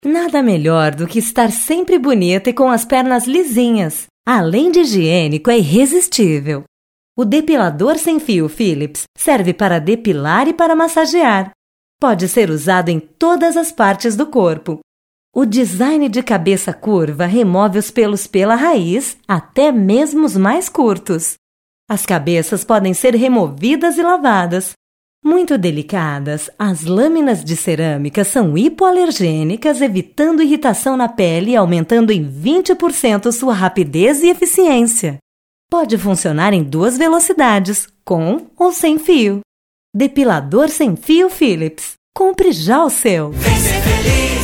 Nada melhor do que estar sempre bonita e com as pernas lisinhas. Além de higiênico, é irresistível. O depilador sem fio Philips serve para depilar e para massagear. Pode ser usado em todas as partes do corpo. O design de cabeça curva remove os pelos pela raiz, até mesmo os mais curtos. As cabeças podem ser removidas e lavadas. Muito delicadas, as lâminas de cerâmica são hipoalergênicas, evitando irritação na pele e aumentando em 20% sua rapidez e eficiência. Pode funcionar em 2 velocidades, com ou sem fio. Depilador sem fio Philips. Compre já o seu! Vem ser feliz!